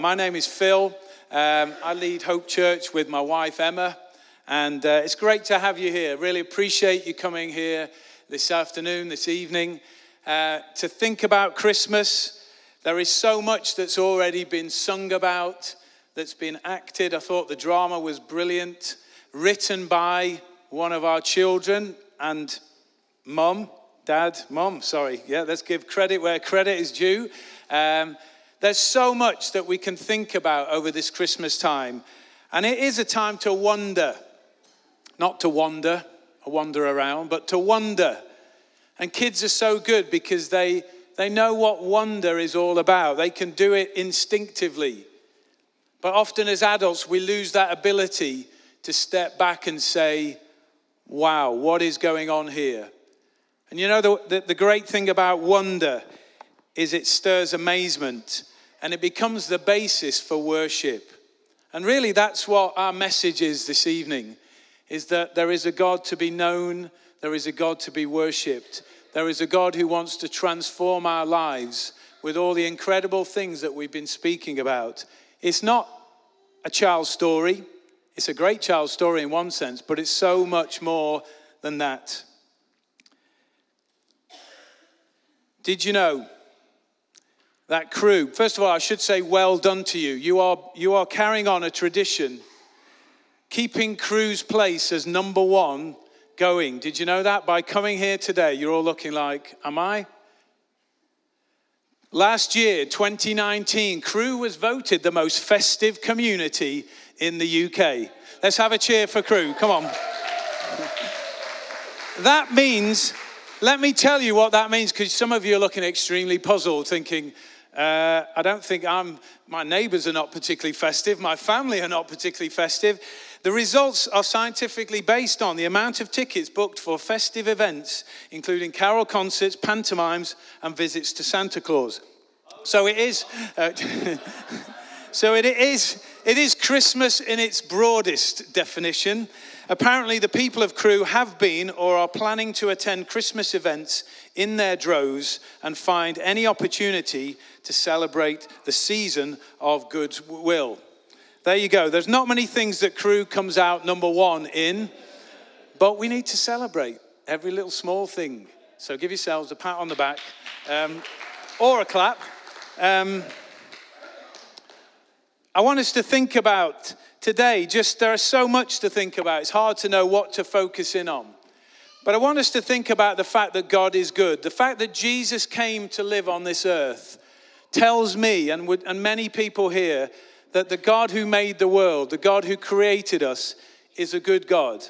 My name is Phil. I lead Hope Church with my wife Emma, and it's great to have you here. Really appreciate you coming here this afternoon, this evening, to think about Christmas. There is so much that's already been sung about, that's been acted. I thought the drama was brilliant, written by one of our children and mom, sorry. Yeah, let's give credit where credit is due. There's so much that we can think about over this Christmas time. And it is a time to wonder. Not to wander around, but to wonder. And kids are so good because they know what wonder is all about. They can do it instinctively. But often as adults, we lose that ability to step back and say, wow, what is going on here? And you know, the great thing about wonder is it stirs amazement. And it becomes the basis for worship. And really that's what our message is this evening, is that there is a God to be known, there is a God to be worshipped, there is a God who wants to transform our lives with all the incredible things that we've been speaking about. It's not a child's story, it's a great child's story in one sense, but it's so much more than that. Did you know that Crew, first of all, I should say well done to you. You are carrying on a tradition, keeping Crew's place as number one going. Did you know that? By coming here today, you're all looking like, am I? Last year, 2019, Crew was voted the most festive community in the UK. Let's have a cheer for Crew. Come on. That means, let me tell you what that means, because some of you are looking extremely puzzled, thinking, I don't think my neighbours are not particularly festive. My family are not particularly festive. The results are scientifically based on the amount of tickets booked for festive events, including carol concerts, pantomimes, and visits to Santa Claus. So it is, it is Christmas in its broadest definition. Apparently, the people of Crew have been or are planning to attend Christmas events in their droves and find any opportunity to celebrate the season of goodwill. There you go. There's not many things that Crew comes out number one in, but we need to celebrate every little small thing. So give yourselves a pat on the back or a clap. I want us to think about today, there is so much to think about. It's hard to know what to focus in on. But I want us to think about the fact that God is good. The fact that Jesus came to live on this earth tells me and many people here that the God who made the world, the God who created us, is a good God.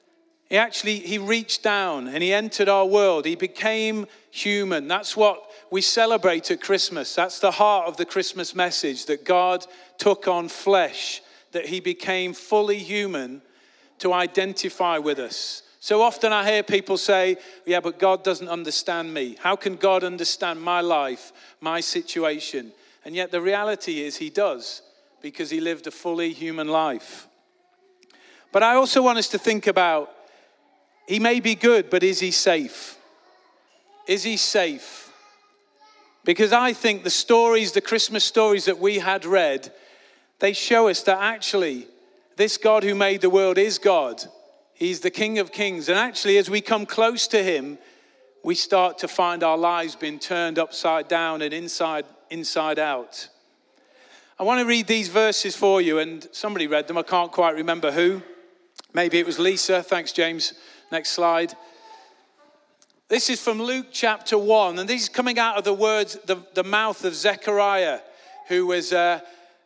He reached down and he entered our world. He became human. That's what we celebrate at Christmas. That's the heart of the Christmas message, that God took on flesh, that he became fully human to identify with us. So often I hear people say, yeah, but God doesn't understand me. How can God understand my life, my situation? And yet the reality is he does, because he lived a fully human life. But I also want us to think about, he may be good, but is he safe? Is he safe? Because I think the Christmas stories that we had read, they show us that actually this God who made the world is God. He's the King of Kings. And actually, as we come close to him, we start to find our lives being turned upside down and inside out. I want to read these verses for you, and somebody read them. I can't quite remember who. Maybe it was Lisa. Thanks, James. Next slide. This is from Luke chapter 1, and this is coming out of the mouth of Zechariah, who was a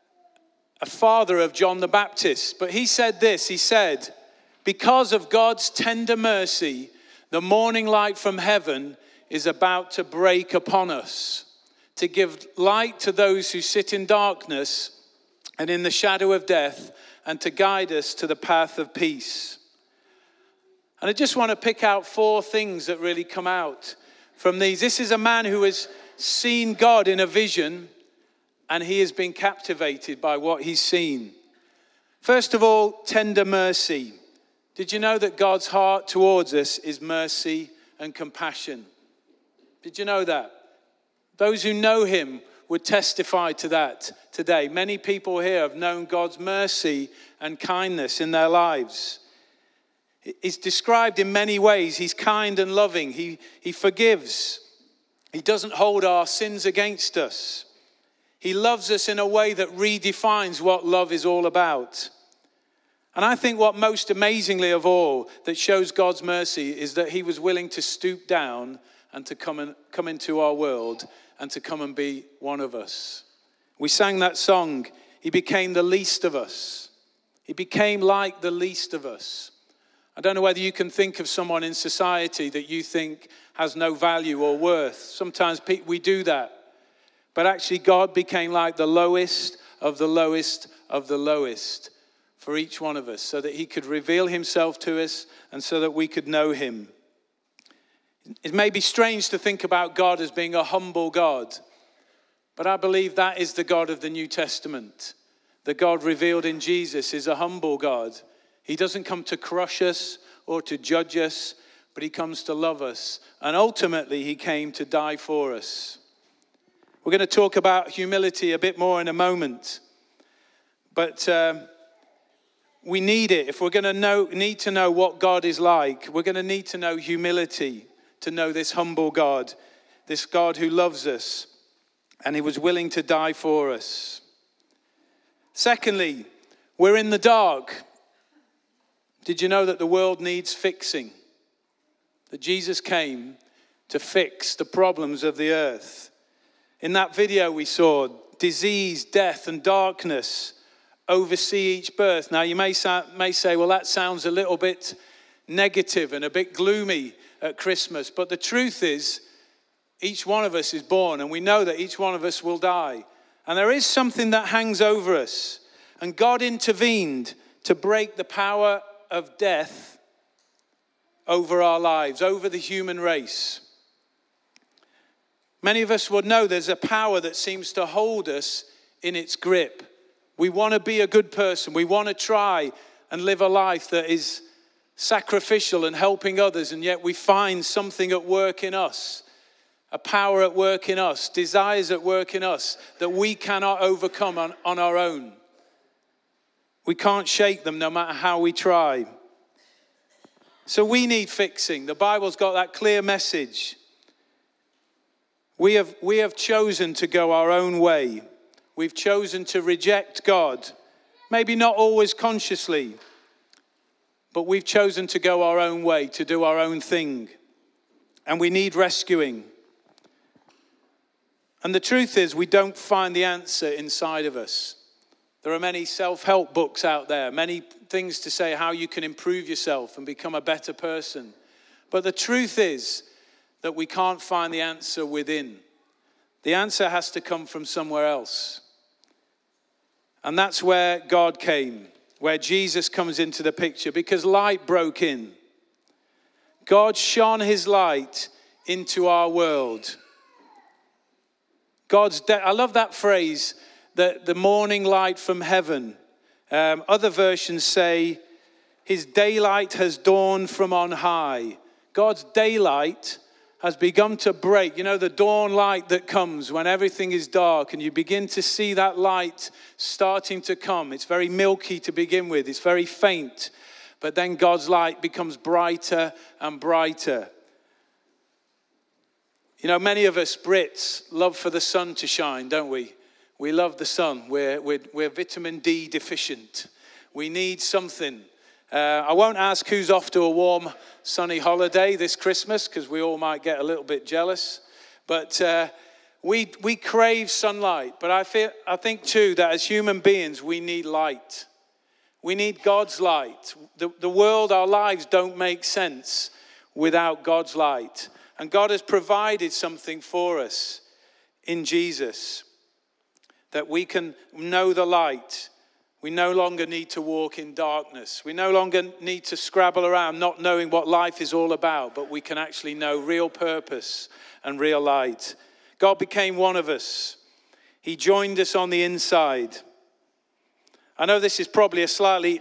father of John the Baptist. But he said this, he said, because of God's tender mercy, the morning light from heaven is about to break upon us, to give light to those who sit in darkness and in the shadow of death, and to guide us to the path of peace. And I just want to pick out 4 things that really come out from these. This is a man who has seen God in a vision, and he has been captivated by what he's seen. First of all, tender mercy. Did you know that God's heart towards us is mercy and compassion? Did you know that? Those who know him would testify to that today. Many people here have known God's mercy and kindness in their lives. He's described in many ways. He's kind and loving. He forgives. He doesn't hold our sins against us. He loves us in a way that redefines what love is all about. And I think what most amazingly of all that shows God's mercy is that he was willing to stoop down and to come into our world and to come and be one of us. We sang that song, he became the least of us. He became like the least of us. I don't know whether you can think of someone in society that you think has no value or worth. Sometimes we do that. But actually God became like the lowest of the lowest of the lowest for each one of us, so that he could reveal himself to us and so that we could know him. It may be strange to think about God as being a humble God, but I believe that is the God of the New Testament. The God revealed in Jesus is a humble God. He doesn't come to crush us or to judge us, but he comes to love us. And ultimately, he came to die for us. We're going to talk about humility a bit more in a moment. But we need it. If we're going to need to know what God is like, we're going to need to know humility, to know this humble God, this God who loves us, and he was willing to die for us. Secondly, we're in the dark. Did you know that the world needs fixing? That Jesus came to fix the problems of the earth. In that video we saw, disease, death, and darkness oversee each birth. Now you may say, well, that sounds a little bit negative and a bit gloomy at Christmas. But the truth is, each one of us is born, and we know that each one of us will die. And there is something that hangs over us. And God intervened to break the power of death over our lives, over the human race. Many of us would know there's a power that seems to hold us in its grip. We want to be a good person. We want to try and live a life that is sacrificial and helping others, and yet we find something at work in us, a power at work in us, desires at work in us that we cannot overcome on our own. We can't shake them no matter how we try. So we need fixing. The Bible's got that clear message. We have chosen to go our own way. We've chosen to reject God. Maybe not always consciously, but we've chosen to go our own way, to do our own thing. And we need rescuing. And the truth is, we don't find the answer inside of us. There are many self-help books out there, many things to say how you can improve yourself and become a better person. But the truth is that we can't find the answer within. The answer has to come from somewhere else. And that's where God came, where Jesus comes into the picture, because light broke in. God shone his light into our world. I love that phrase, that the morning light from heaven. Other versions say, his daylight has dawned from on high. God's daylight has begun to break. You know, the dawn light that comes when everything is dark and you begin to see that light starting to come. It's very milky to begin with. It's very faint. But then God's light becomes brighter and brighter. You know, many of us Brits love for the sun to shine, don't we? We love the sun. We're vitamin D deficient. We need something. I won't ask who's off to a warm, sunny holiday this Christmas, because we all might get a little bit jealous. But we crave sunlight. But I think too that as human beings, we need light. We need God's light. The world, our lives don't make sense without God's light. And God has provided something for us in Jesus, that we can know the light. We no longer need to walk in darkness. We no longer need to scrabble around not knowing what life is all about, but we can actually know real purpose and real light. God became one of us. He joined us on the inside. I know this is probably a slightly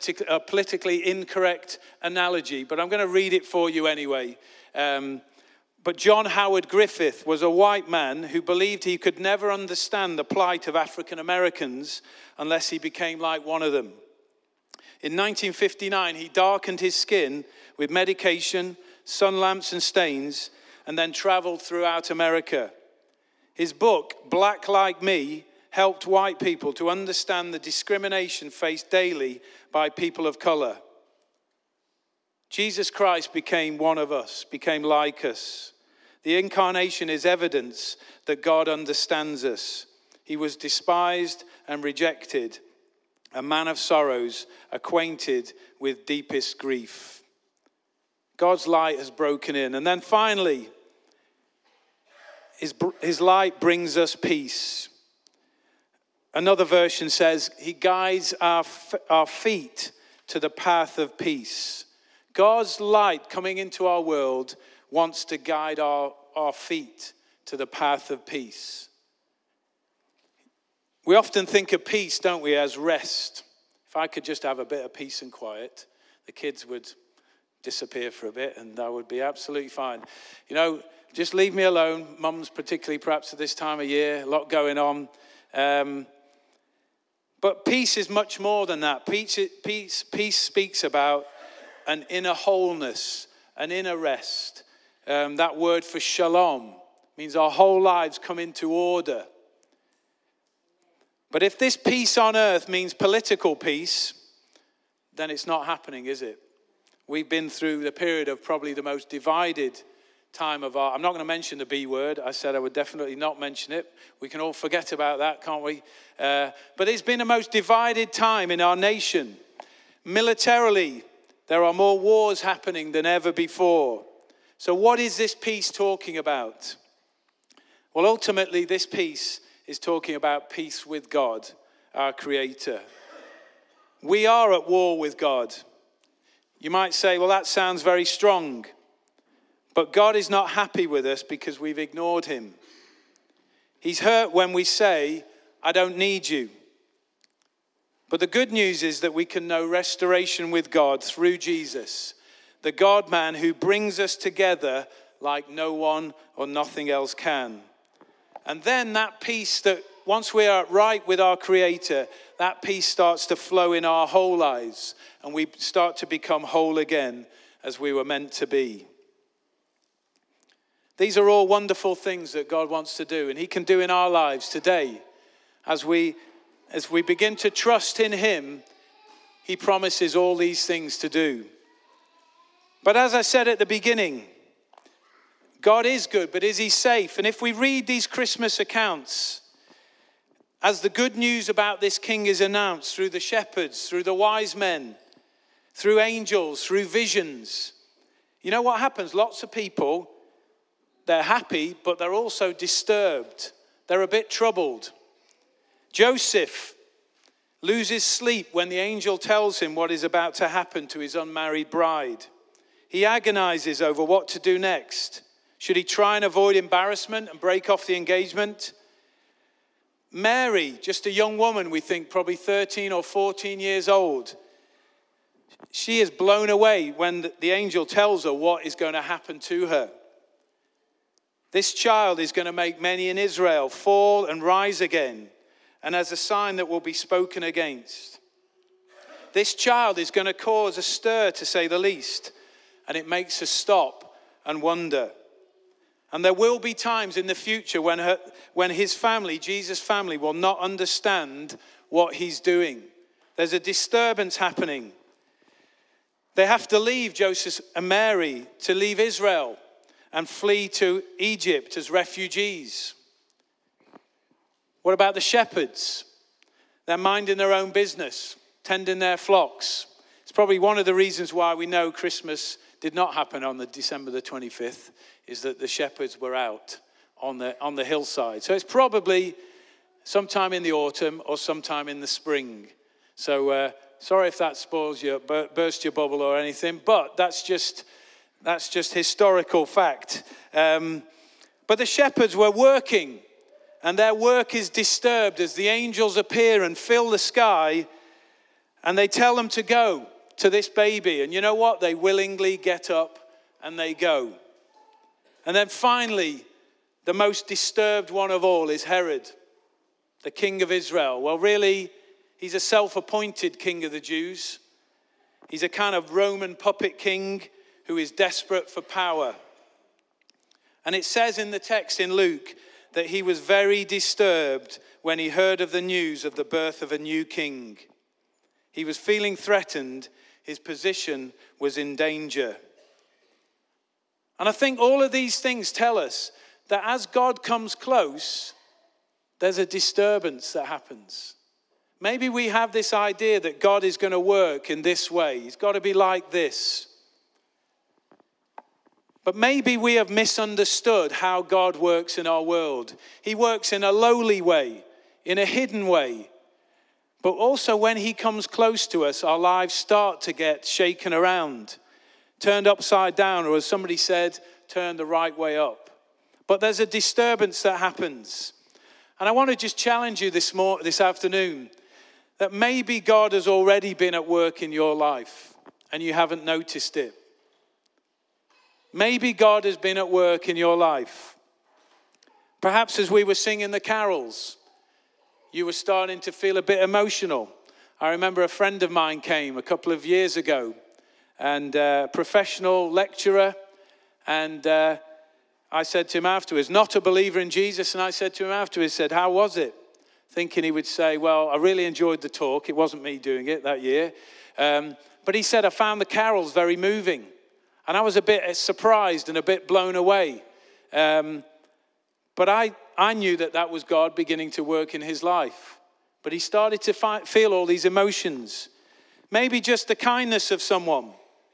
politically incorrect analogy, but I'm going to read it for you anyway. But John Howard Griffith was a white man who believed he could never understand the plight of African Americans unless he became like one of them. In 1959, he darkened his skin with medication, sun lamps and stains, and then traveled throughout America. His book, Black Like Me, helped white people to understand the discrimination faced daily by people of color. Jesus Christ became one of us, became like us. The incarnation is evidence that God understands us. He was despised and rejected, a man of sorrows, acquainted with deepest grief. God's light has broken in. And then finally, his light brings us peace. Another version says, he guides our feet to the path of peace. God's light coming into our world wants to guide our feet to the path of peace. We often think of peace, don't we, as rest. If I could just have a bit of peace and quiet, the kids would disappear for a bit and I would be absolutely fine. You know, just leave me alone. Mum's particularly perhaps at this time of year, a lot going on. But peace is much more than that. Peace speaks about an inner wholeness, an inner rest. That word for shalom means our whole lives come into order. But if this peace on earth means political peace, then it's not happening, is it? We've been through the period of probably the most divided time of our... I'm not going to mention the B word. I said I would definitely not mention it. We can all forget about that, can't we? But it's been the most divided time in our nation. Militarily, there are more wars happening than ever before. So what is this peace talking about? Well, ultimately, this peace is talking about peace with God, our Creator. We are at war with God. You might say, well, that sounds very strong. But God is not happy with us because we've ignored him. He's hurt when we say, I don't need you. But the good news is that we can know restoration with God through Jesus, the God-man who brings us together like no one or nothing else can. And then that peace that once we are right with our Creator, that peace starts to flow in our whole lives and we start to become whole again as we were meant to be. These are all wonderful things that God wants to do and he can do in our lives today. As we begin to trust in him, he promises all these things to do. But as I said at the beginning, God is good, but is he safe? And if we read these Christmas accounts, as the good news about this king is announced through the shepherds, through the wise men, through angels, through visions, you know what happens? Lots of people, they're happy, but they're also disturbed. They're a bit troubled. Joseph loses sleep when the angel tells him what is about to happen to his unmarried bride. He agonizes over what to do next. Should he try and avoid embarrassment and break off the engagement? Mary, just a young woman, we think probably 13 or 14 years old. She is blown away when the angel tells her what is going to happen to her. This child is going to make many in Israel fall and rise again, and as a sign that will be spoken against. This child is going to cause a stir, to say the least, and it makes us stop and wonder. And there will be times in the future when his family, Jesus' family, will not understand what he's doing. There's a disturbance happening. They have to leave, Joseph and Mary, to leave Israel and flee to Egypt as refugees. What about the shepherds? They're minding their own business, tending their flocks. It's probably one of the reasons why we know Christmas did not happen on the December the 25th, is that the shepherds were out on the hillside. So it's probably sometime in the autumn or sometime in the spring. So sorry if that burst your bubble or anything, but that's just historical fact. But the shepherds were working, and their work is disturbed as the angels appear and fill the sky, and they tell them to go to this baby. And you know what? They willingly get up and they go. And then finally, the most disturbed one of all is Herod, the king of Israel. Well, really, he's a self-appointed king of the Jews. He's a kind of Roman puppet king who is desperate for power. And it says in the text in Luke that he was very disturbed when he heard of the news of the birth of a new king. He was feeling threatened. His position was in danger. And I think all of these things tell us that as God comes close, there's a disturbance that happens. Maybe we have this idea that God is going to work in this way. He's got to be like this. But maybe we have misunderstood how God works in our world. He works in a lowly way, in a hidden way. But also when he comes close to us, our lives start to get shaken around, turned upside down, or as somebody said, turned the right way up. But there's a disturbance that happens. And I want to just challenge you this afternoon that maybe God has already been at work in your life and you haven't noticed it. Maybe God has been at work in your life. Perhaps as we were singing the carols, you were starting to feel a bit emotional. I remember a friend of mine came a couple of years ago, and a professional lecturer, and I said to him afterwards, not a believer in Jesus, and I said to him afterwards, said, how was it? Thinking he would say, well, I really enjoyed the talk. It wasn't me doing it that year. But he said, I found the carols very moving. And I was a bit surprised and a bit blown away. But I knew that was God beginning to work in his life. But he started to feel all these emotions. Maybe just the kindness of someone.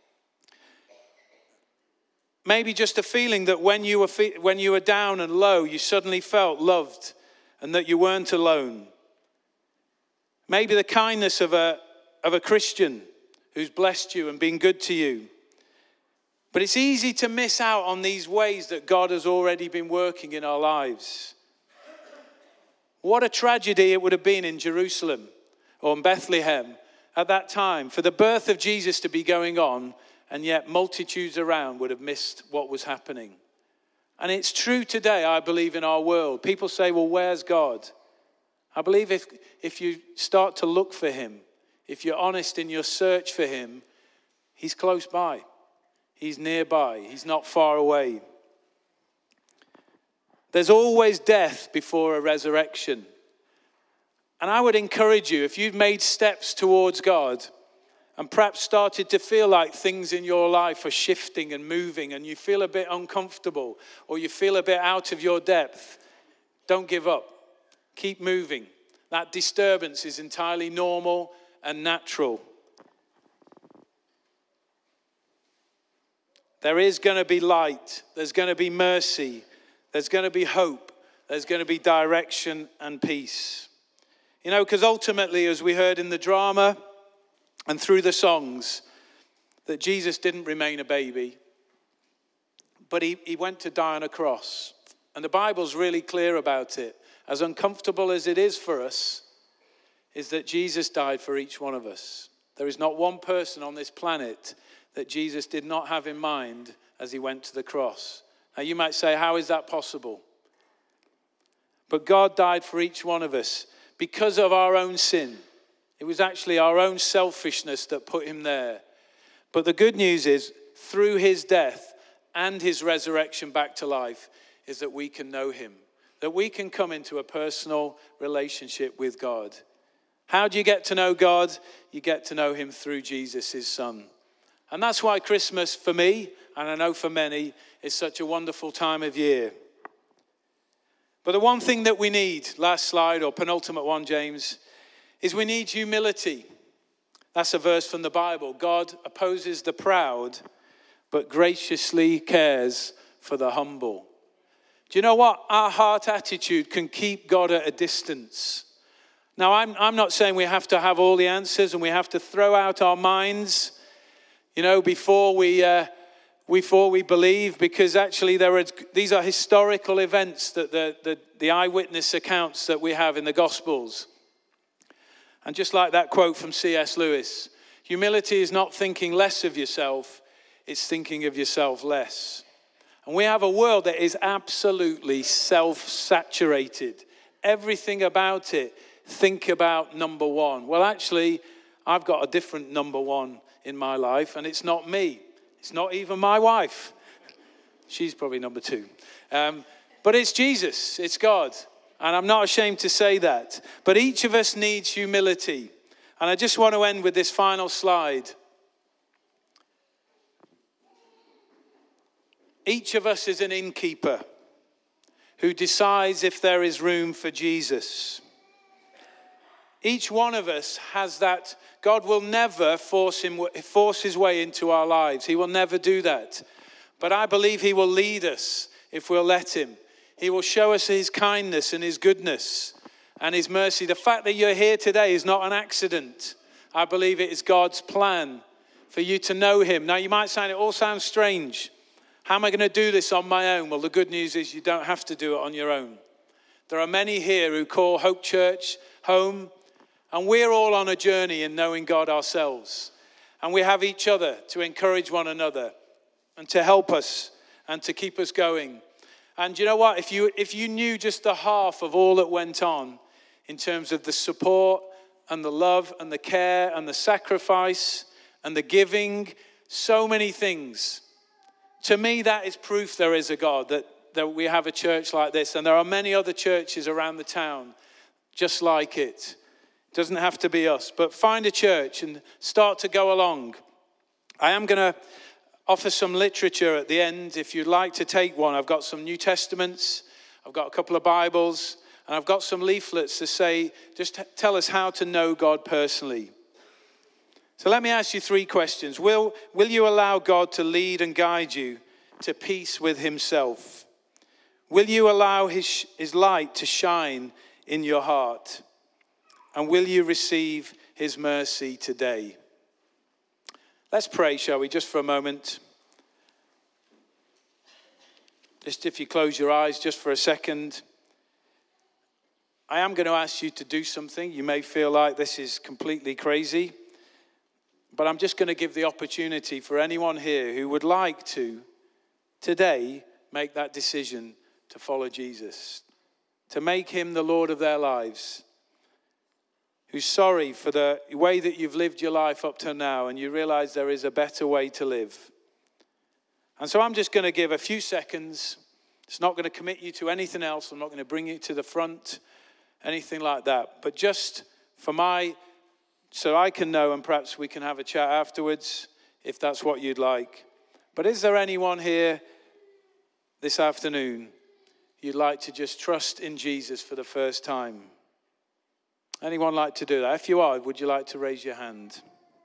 Maybe just a feeling that when you were down and low, you suddenly felt loved and that you weren't alone. Maybe the kindness of a Christian who's blessed you and been good to you. But it's easy to miss out on these ways that God has already been working in our lives. What a tragedy it would have been in Jerusalem or in Bethlehem at that time for the birth of Jesus to be going on, and yet multitudes around would have missed what was happening. And it's true today, I believe, in our world. People say, well, where's God? I believe if you start to look for him, if you're honest in your search for him, he's close by. He's nearby. He's not far away. There's always death before a resurrection. And I would encourage you, if you've made steps towards God and perhaps started to feel like things in your life are shifting and moving and you feel a bit uncomfortable or you feel a bit out of your depth, don't give up. Keep moving. That disturbance is entirely normal and natural. There is going to be light. There's going to be mercy. There's going to be hope. There's going to be direction and peace. You know, because ultimately, as we heard in the drama and through the songs, that Jesus didn't remain a baby, but he went to die on a cross. And the Bible's really clear about it. As uncomfortable as it is for us, is that Jesus died for each one of us. There is not one person on this planet that Jesus did not have in mind as he went to the cross. Now you might say, how is that possible? But God died for each one of us because of our own sin. It was actually our own selfishness that put him there. But the good news is, through his death and his resurrection back to life, is that we can know him. That we can come into a personal relationship with God. How do you get to know God? You get to know him through Jesus, his son. And that's why Christmas, for me, and I know for many, is such a wonderful time of year. But the one thing that we need, last slide or penultimate one, James, is we need humility. That's a verse from the Bible. God opposes the proud, but graciously cares for the humble. Do you know what? Our heart attitude can keep God at a distance. Now, I'm not saying we have to have all the answers and we have to throw out our minds, before we believe, because actually these are historical events that the eyewitness accounts that we have in the Gospels. And just like that quote from C.S. Lewis, humility is not thinking less of yourself, it's thinking of yourself less. And we have a world that is absolutely self-saturated. Everything about it, think about number one. Well, actually, I've got a different number one in my life, and it's not me. It's not even my wife. She's probably number two. But it's Jesus. It's God. And I'm not ashamed to say that. But each of us needs humility. And I just want to end with this final slide. Each of us is an innkeeper who decides if there is room for Jesus. Each one of us has that. God will never force his way into our lives. He will never do that. But I believe he will lead us if we'll let him. He will show us his kindness and his goodness and his mercy. The fact that you're here today is not an accident. I believe it is God's plan for you to know him. Now you might say, it all sounds strange. How am I going to do this on my own? Well, the good news is you don't have to do it on your own. There are many here who call Hope Church home, and we're all on a journey in knowing God ourselves. And we have each other to encourage one another and to help us and to keep us going. And you know what? If you knew just the half of all that went on in terms of the support and the love and the care and the sacrifice and the giving, so many things. To me, that is proof there is a God, that we have a church like this. And there are many other churches around the town just like it. It doesn't have to be us, but find a church and start to go along. I am going to offer some literature at the end. If you'd like to take one, I've got some New Testaments, I've got a couple of Bibles, and I've got some leaflets to say, just tell us how to know God personally. So let me ask you 3 questions. Will you allow God to lead and guide you to peace with himself? Will you allow his light to shine in your heart? And will you receive his mercy today? Let's pray, shall we, just for a moment. Just if you close your eyes just for a second. I am going to ask you to do something. You may feel like this is completely crazy. But I'm just going to give the opportunity for anyone here who would like to, today, make that decision to follow Jesus, to make him the Lord of their lives, who's sorry for the way that you've lived your life up to now, and you realize there is a better way to live. And so I'm just going to give a few seconds. It's not going to commit you to anything else. I'm not going to bring you to the front, anything like that. But just so I can know, and perhaps we can have a chat afterwards, if that's what you'd like. But is there anyone here this afternoon you'd like to just trust in Jesus for the first time? Anyone like to do that? If you are, would you like to raise your hand?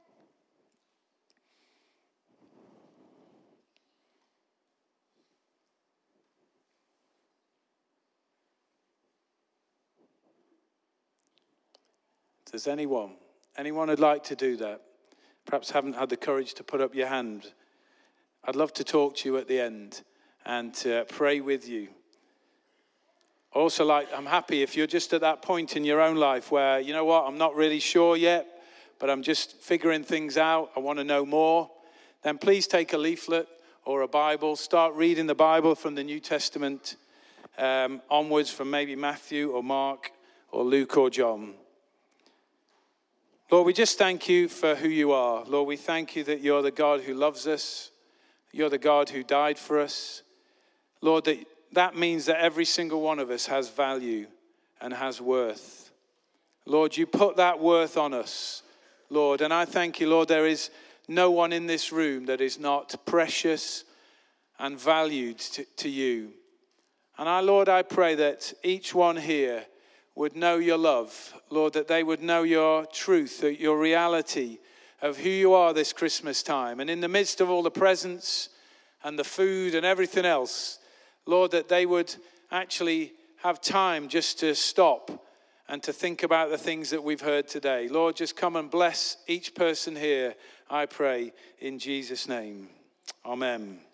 If there's anyone who'd like to do that, perhaps haven't had the courage to put up your hand, I'd love to talk to you at the end and to pray with you. Also, I'm happy if you're just at that point in your own life where, you know what, I'm not really sure yet, but I'm just figuring things out. I want to know more. Then please take a leaflet or a Bible. Start reading the Bible from the New Testament onwards, from maybe Matthew or Mark or Luke or John. Lord, we just thank you for who you are. Lord, we thank you that you're the God who loves us. You're the God who died for us. Lord, that means that every single one of us has value and has worth. Lord, you put that worth on us, Lord. And I thank you, Lord, there is no one in this room that is not precious and valued to you. And Lord, I pray that each one here would know your love, Lord, that they would know your truth, your reality of who you are this Christmas time. And in the midst of all the presents and the food and everything else, Lord, that they would actually have time just to stop and to think about the things that we've heard today. Lord, just come and bless each person here, I pray, in Jesus' name. Amen.